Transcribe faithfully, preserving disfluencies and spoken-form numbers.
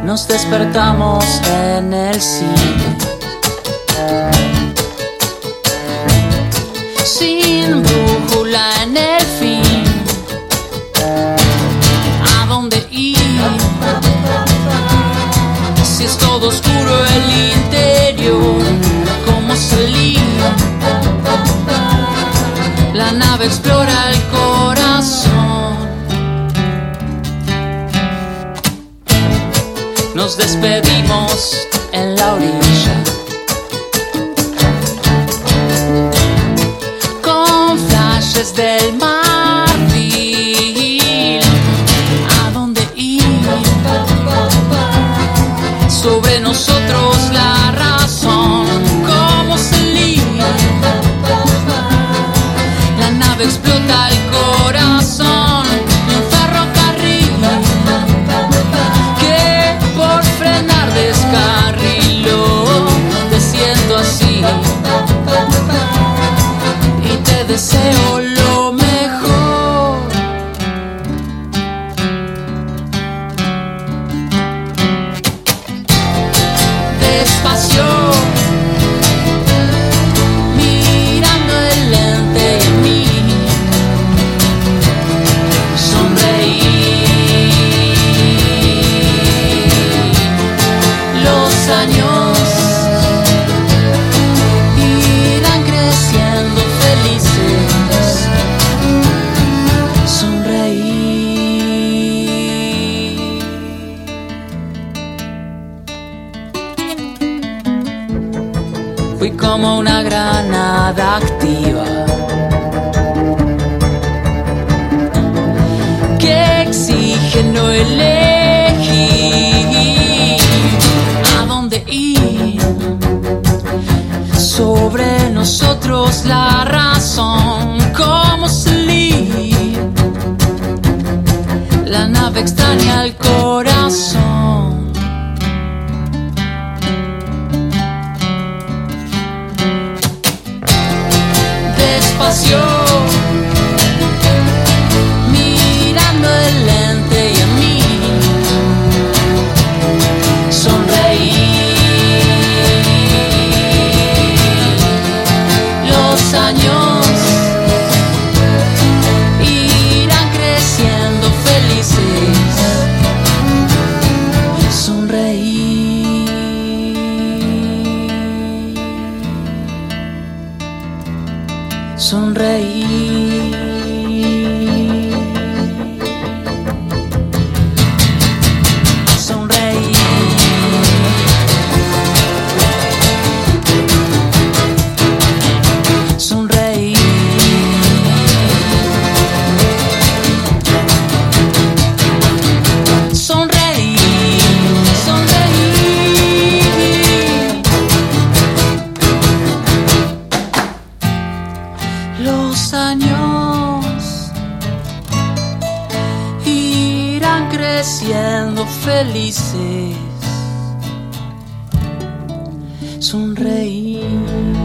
Nos despertamos en el cine, sin brújula en el fin. ¿A dónde ir? Si es todo oscuro el interior, ¿cómo salir? La nave explora el corazón. Nos despedimos en la orilla, con flashes del marfil. ¿A dónde ir? Sobre nosotros la razón. ¿Cómo salir? La nave explota el corazón. Un ferrocarril que por frenar descarriló. Te siento así y te deseo lo mejor. Despacio, mirando el lente y en mí, sonreí. Los años irán creciendo felices, sonreí. Fui como una granada activa que oxígeno elegí. ¿A dónde ir? Sobre nosotros la razón. ¿Cómo salir? La nave extraña el corazón. Despacio, mirando el lente y en mí, sonreí. Los años irán creciendo felices, sonreí. Sonreí. Sonreí. Sonreí. Sonreí. Los años irán creciendo felices, sonreír.